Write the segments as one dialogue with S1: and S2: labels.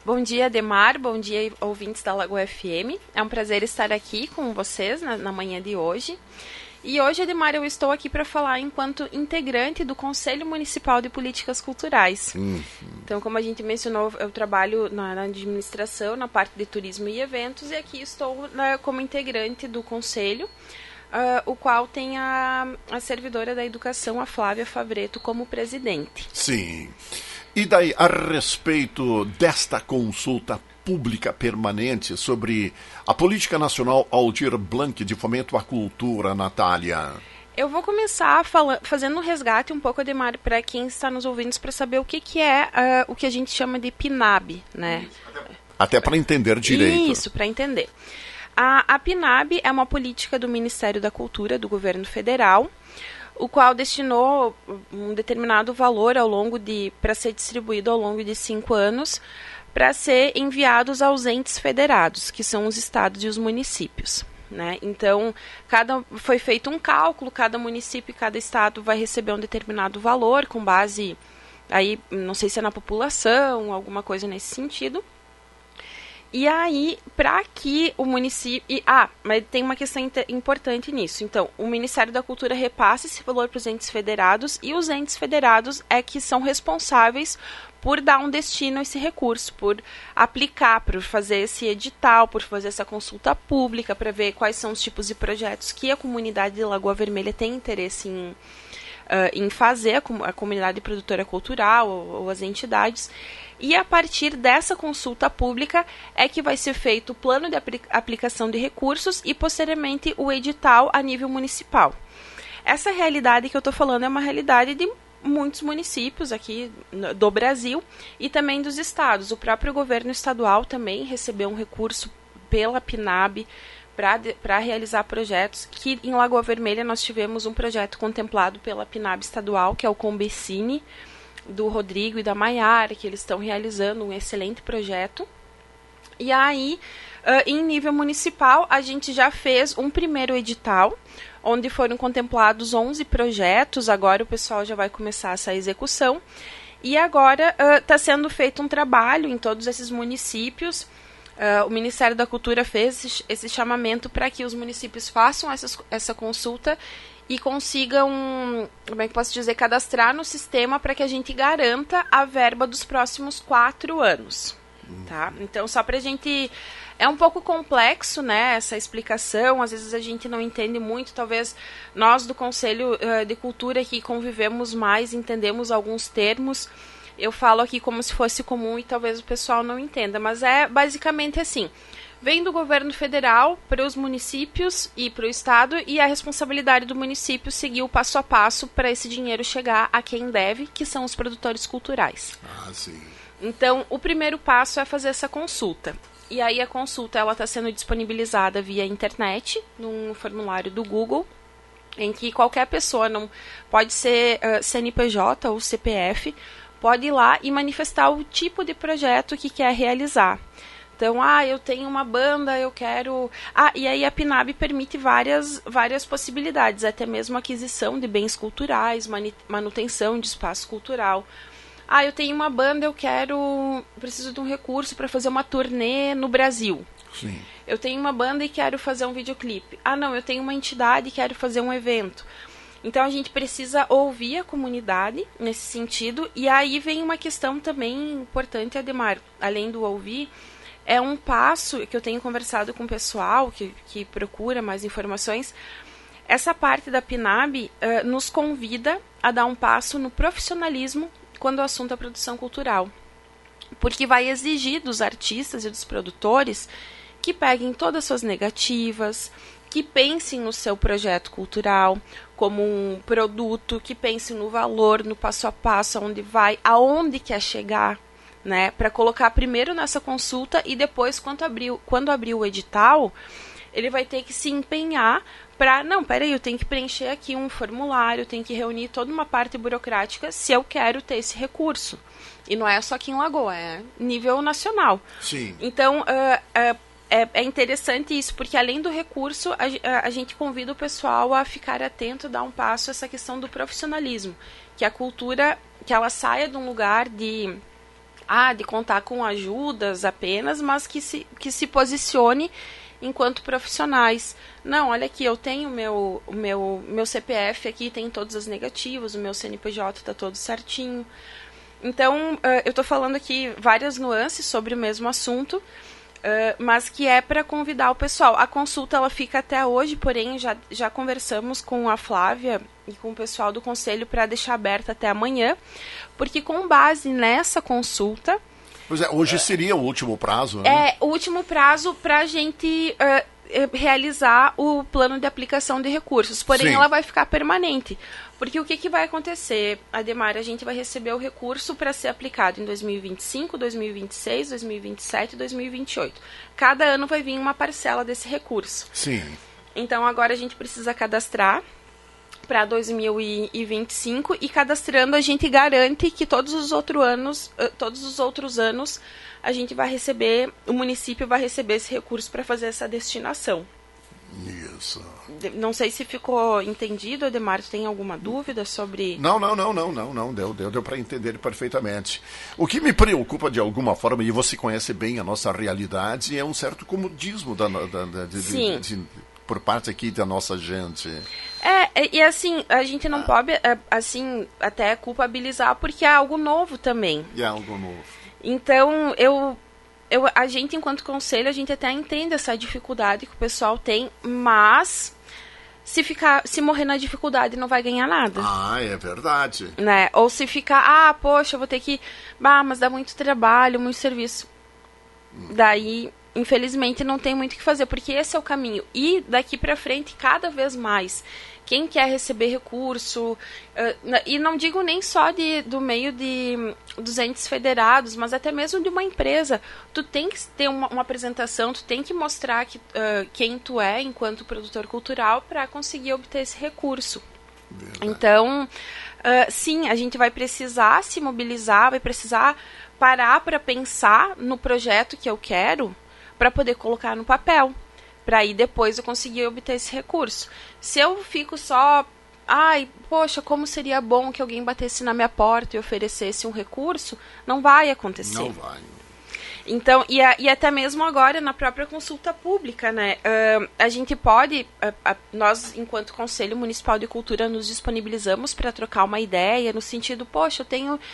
S1: Bom dia, Ademar. Bom dia, ouvintes da Lagoa FM. É um prazer estar aqui com vocês na manhã de hoje. E hoje, Ademar, eu estou aqui para falar enquanto integrante do Conselho Municipal de Políticas Culturais. Então, como a gente mencionou, eu trabalho na administração, na parte de turismo e eventos, e aqui estou como integrante do Conselho, o qual tem a servidora da educação, a Flávia Favreto, como presidente.
S2: Sim. E daí, a respeito desta consulta pública permanente sobre a Política Nacional Aldir Blanc de Fomento à Cultura, Natália?
S1: Eu vou começar fazendo um resgate um pouco, Ademar, para quem está nos ouvindo, para saber o que é o que a gente chama de PNAB, né?
S2: Até para entender direito.
S1: Isso, para entender. A PNAB é uma política do Ministério da Cultura, do governo federal, o qual destinou um determinado valor para ser distribuído ao longo de 5 anos, para ser enviados aos entes federados, que são os estados e os municípios, né? Então, foi feito um cálculo, cada município e cada estado vai receber um determinado valor, com base, aí, não sei se é na população, alguma coisa nesse sentido. E aí, para que o município... mas tem uma questão importante nisso. Então, o Ministério da Cultura repassa esse valor para os entes federados, e os entes federados é que são responsáveis por dar um destino a esse recurso, por aplicar, por fazer esse edital, por fazer essa consulta pública, para ver quais são os tipos de projetos que a comunidade de Lagoa Vermelha tem interesse em fazer, a comunidade produtora cultural ou as entidades. E a partir dessa consulta pública é que vai ser feito o plano de aplicação de recursos e, posteriormente, o edital a nível municipal. Essa realidade que eu estou falando é uma realidade de muitos municípios aqui do Brasil e também dos estados. O próprio governo estadual também recebeu um recurso pela PNAB para realizar projetos, que em Lagoa Vermelha nós tivemos um projeto contemplado pela PNAB estadual, que é o Combecine, do Rodrigo e da Maiara, que eles estão realizando um excelente projeto. E aí, em nível municipal, a gente já fez um primeiro edital, onde foram contemplados 11 projetos. Agora o pessoal já vai começar essa execução. E agora está sendo feito um trabalho em todos esses municípios. O Ministério da Cultura fez esse chamamento para que os municípios façam essa consulta e consigam, como é que posso dizer, cadastrar no sistema para que a gente garanta a verba dos próximos 4 anos. Tá? Então, só para a gente... É um pouco complexo, né, essa explicação, às vezes a gente não entende muito, talvez nós do Conselho de Cultura que convivemos mais, entendemos alguns termos. Eu falo aqui como se fosse comum e talvez o pessoal não entenda, mas é basicamente assim: vem do governo federal para os municípios e para o estado, e a responsabilidade do município seguir o passo a passo para esse dinheiro chegar a quem deve, que são os produtores culturais.
S2: Sim.
S1: Então, o primeiro passo é fazer essa consulta. E aí a consulta está sendo disponibilizada via internet, num formulário do Google, em que qualquer pessoa, não pode ser CNPJ ou CPF, pode ir lá e manifestar o tipo de projeto que quer realizar. Então, eu tenho uma banda, eu quero... e aí a PNAB permite várias possibilidades, até mesmo aquisição de bens culturais, manutenção de espaço cultural. Eu tenho uma banda, preciso de um recurso para fazer uma turnê no Brasil.
S2: Sim.
S1: Eu tenho uma banda e quero fazer um videoclipe. Não, eu tenho uma entidade e quero fazer um evento. Então, a gente precisa ouvir a comunidade nesse sentido. E aí vem uma questão também importante, Ademar, além do ouvir, é um passo que eu tenho conversado com o pessoal que procura mais informações. Essa parte da PNAB nos convida a dar um passo no profissionalismo quando o assunto é produção cultural. Porque vai exigir dos artistas e dos produtores que peguem todas as suas negativas, que pensem no seu projeto cultural como um produto, que pensem no valor, no passo a passo, aonde vai, aonde quer chegar, né? Para colocar primeiro nessa consulta e depois, quando abrir o edital, ele vai ter que se empenhar para, eu tenho que preencher aqui um formulário, eu tenho que reunir toda uma parte burocrática se eu quero ter esse recurso. E não é só aqui em Lagoa, é nível nacional.
S2: Sim.
S1: Então, é interessante isso, porque além do recurso, a gente convida o pessoal a ficar atento, dar um passo a essa questão do profissionalismo. Que a cultura, que ela saia de um lugar de de contar com ajudas apenas, mas que se posicione enquanto profissionais. Não, olha aqui, eu tenho o meu CPF aqui, tem todas as negativas, o meu CNPJ está todo certinho. Então, eu estou falando aqui várias nuances sobre o mesmo assunto, mas que é para convidar o pessoal. A consulta ela fica até hoje, porém já conversamos com a Flávia e com o pessoal do conselho para deixar aberta até amanhã, porque com base nessa consulta...
S2: Pois é, hoje seria o último prazo, né?
S1: É, o último prazo para a gente realizar o plano de aplicação de recursos. Porém,
S2: Sim.
S1: ela vai ficar permanente. Porque o que vai acontecer, Ademar? A gente vai receber o recurso para ser aplicado em 2025, 2026, 2027 e 2028. Cada ano vai vir uma parcela desse recurso.
S2: Sim.
S1: Então, agora a gente precisa cadastrar para 2025 e cadastrando a gente garante que todos os outros anos a gente vai receber, o município vai receber esse recurso para fazer essa destinação.
S2: Isso.
S1: Não sei se ficou entendido, Ademar, tem alguma dúvida sobre...
S2: Não, deu para entender perfeitamente. O que me preocupa de alguma forma, e você conhece bem a nossa realidade, é um certo comodismo por parte aqui da nossa gente.
S1: E assim, a gente não pode, assim, até culpabilizar, porque é algo novo também.
S2: É algo novo.
S1: Então, a gente, enquanto conselho, a gente até entende essa dificuldade que o pessoal tem, mas se morrer na dificuldade não vai ganhar nada.
S2: É verdade.
S1: Né? Ou se ficar, poxa, eu vou ter que... mas dá muito trabalho, muito serviço. Daí... Infelizmente não tem muito o que fazer, porque esse é o caminho. E daqui para frente, cada vez mais, quem quer receber recurso, e não digo nem só do meio dos entes federados, mas até mesmo de uma empresa, tu tem que ter uma apresentação, tu tem que mostrar quem tu é enquanto produtor cultural para conseguir obter esse recurso. Verdade. Então, sim, a gente vai precisar se mobilizar, vai precisar parar para pensar no projeto que eu quero, para poder colocar no papel, para aí depois eu conseguir obter esse recurso. Se eu fico só, poxa, como seria bom que alguém batesse na minha porta e oferecesse um recurso, não vai acontecer.
S2: Não vai.
S1: Então, e até mesmo agora, na própria consulta pública, né, a gente pode, nós, enquanto Conselho Municipal de Cultura, nos disponibilizamos para trocar uma ideia, no sentido, poxa,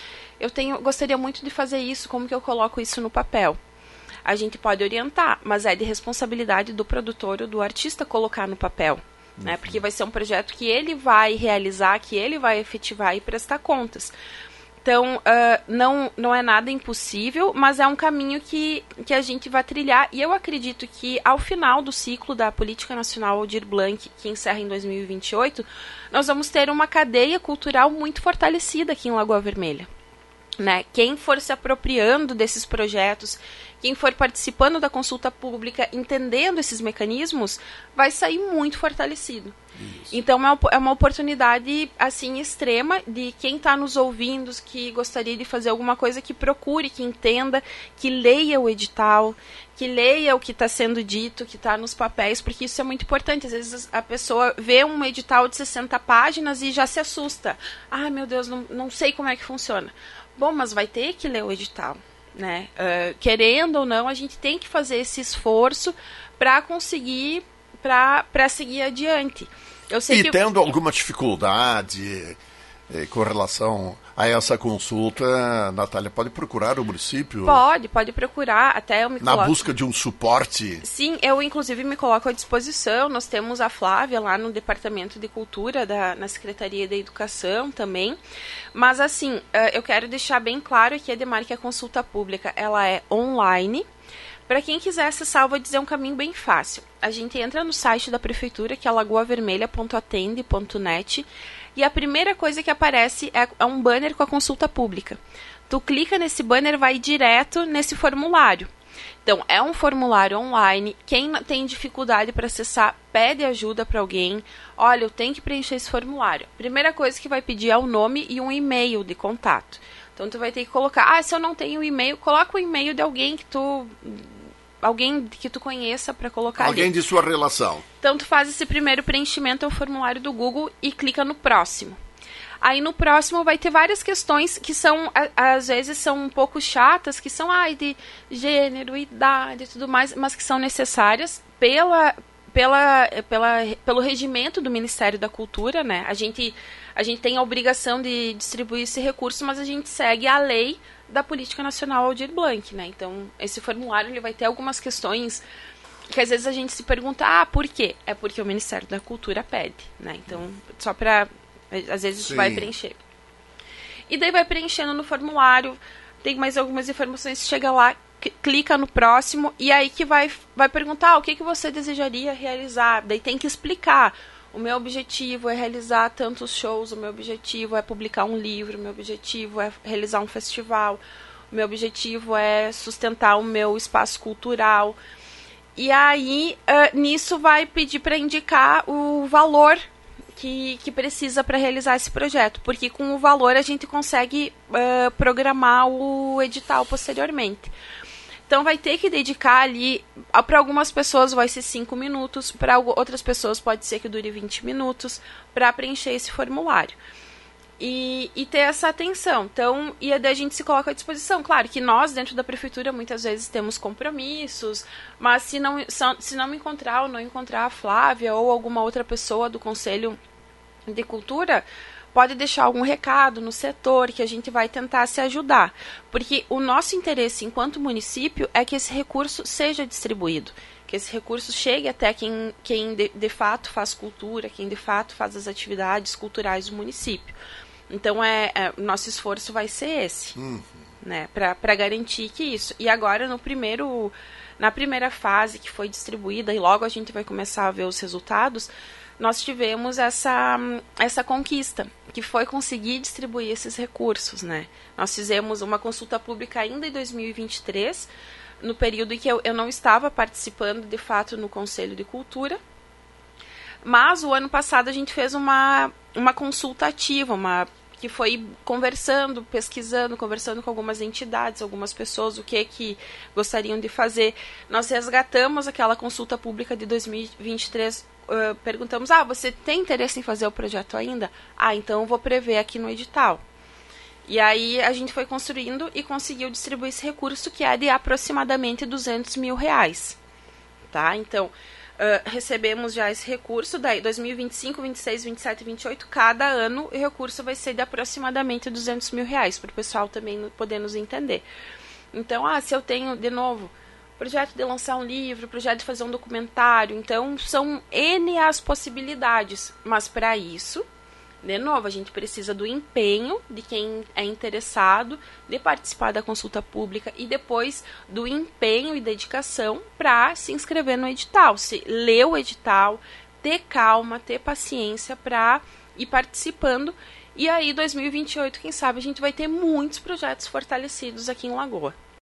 S1: gostaria muito de fazer isso, como que eu coloco isso no papel? A gente pode orientar, mas é de responsabilidade do produtor ou do artista colocar no papel, né? Porque vai ser um projeto que ele vai realizar, que ele vai efetivar e prestar contas. Então, não é nada impossível, mas é um caminho que a gente vai trilhar. E eu acredito que, ao final do ciclo da Política Nacional Aldir Blanc, que encerra em 2028, nós vamos ter uma cadeia cultural muito fortalecida aqui em Lagoa Vermelha. Né? Quem for se apropriando desses projetos, quem for participando da consulta pública, entendendo esses mecanismos, vai sair muito fortalecido. Isso. Então é uma oportunidade assim extrema de quem está nos ouvindo, que gostaria de fazer alguma coisa, que procure, que entenda, que leia o edital, que leia o que está sendo dito, que está nos papéis, porque isso é muito importante. Às vezes a pessoa vê um edital de 60 páginas e já se assusta. Meu Deus, não sei como é que funciona. Bom, mas vai ter que ler o edital, né? Querendo ou não, a gente tem que fazer esse esforço para conseguir, para seguir adiante. Eu sei
S2: tendo alguma dificuldade com relação a essa consulta, Natália, pode procurar o município?
S1: Pode procurar, até eu me coloco...
S2: Na busca de um suporte?
S1: Sim, eu inclusive me coloco à disposição, nós temos a Flávia lá no Departamento de Cultura, na Secretaria da Educação também, mas assim, eu quero deixar bem claro aqui, Ademar, que a consulta pública, ela é online. Para quem quiser acessar, eu vou dizer um caminho bem fácil. A gente entra no site da Prefeitura, que é lagoavermelha.atende.net, e a primeira coisa que aparece é um banner com a consulta pública. Tu clica nesse banner, vai direto nesse formulário. Então, é um formulário online. Quem tem dificuldade para acessar, pede ajuda para alguém. Olha, eu tenho que preencher esse formulário. Primeira coisa que vai pedir é o nome e um e-mail de contato. Então, tu vai ter que colocar... se eu não tenho e-mail, coloca o e-mail de alguém que tu conheça para colocar
S2: alguém
S1: ali.
S2: De sua relação.
S1: Então, tu faz esse primeiro preenchimento, é o formulário do Google, e clica no próximo. Aí no próximo vai ter várias questões que são, às vezes, são um pouco chatas, que são de gênero, idade e tudo mais, mas que são necessárias pelo regimento do Ministério da Cultura, né? A gente tem a obrigação de distribuir esse recurso, mas a gente segue a lei da Política Nacional Aldir Blanc, né? Então, esse formulário ele vai ter algumas questões que às vezes a gente se pergunta, por quê? É porque o Ministério da Cultura pede, né? Então, só para... Às vezes a gente vai preencher. E daí vai preenchendo no formulário, tem mais algumas informações, chega lá, clica no próximo, e aí que vai perguntar o que você desejaria realizar. Daí tem que explicar. O meu objetivo é realizar tantos shows, o meu objetivo é publicar um livro, o meu objetivo é realizar um festival, o meu objetivo é sustentar o meu espaço cultural. E aí, nisso vai pedir para indicar o valor que precisa para realizar esse projeto, porque com o valor a gente consegue programar o edital posteriormente. Então vai ter que dedicar ali, para algumas pessoas vai ser 5 minutos, para outras pessoas pode ser que dure 20 minutos para preencher esse formulário. E ter essa atenção. Então, e daí a gente se coloca à disposição. Claro que nós, dentro da prefeitura, muitas vezes temos compromissos, mas se não me encontrar ou não encontrar a Flávia ou alguma outra pessoa do Conselho de Cultura, pode deixar algum recado no setor que a gente vai tentar se ajudar. Porque o nosso interesse enquanto município é que esse recurso seja distribuído, que esse recurso chegue até quem de fato faz cultura, quem de fato faz as atividades culturais do município. Então, o nosso esforço vai ser esse, né, para garantir que isso. E agora, na primeira fase que foi distribuída, e logo a gente vai começar a ver os resultados, nós tivemos essa conquista, que foi conseguir distribuir esses recursos, né? Nós fizemos uma consulta pública ainda em 2023, no período em que eu não estava participando, de fato, no Conselho de Cultura, mas o ano passado a gente fez uma consulta ativa, que foi pesquisando, conversando com algumas entidades, algumas pessoas, o que gostariam de fazer. Nós resgatamos aquela consulta pública de 2023, perguntamos, você tem interesse em fazer o projeto ainda? Então eu vou prever aqui no edital. E aí a gente foi construindo e conseguiu distribuir esse recurso, que é de aproximadamente R$200 mil. Tá? Então, recebemos já esse recurso, daí 2025, 26, 27 e 28, cada ano o recurso vai ser de aproximadamente R$200 mil, para o pessoal também poder nos entender. Então, se eu tenho, de novo, projeto de lançar um livro, projeto de fazer um documentário, então são N as possibilidades, mas para isso, de novo, a gente precisa do empenho de quem é interessado de participar da consulta pública e depois do empenho e dedicação para se inscrever no edital, ler o edital, ter calma, ter paciência para ir participando. E aí, 2028, quem sabe, a gente vai ter muitos projetos fortalecidos aqui em Lagoa.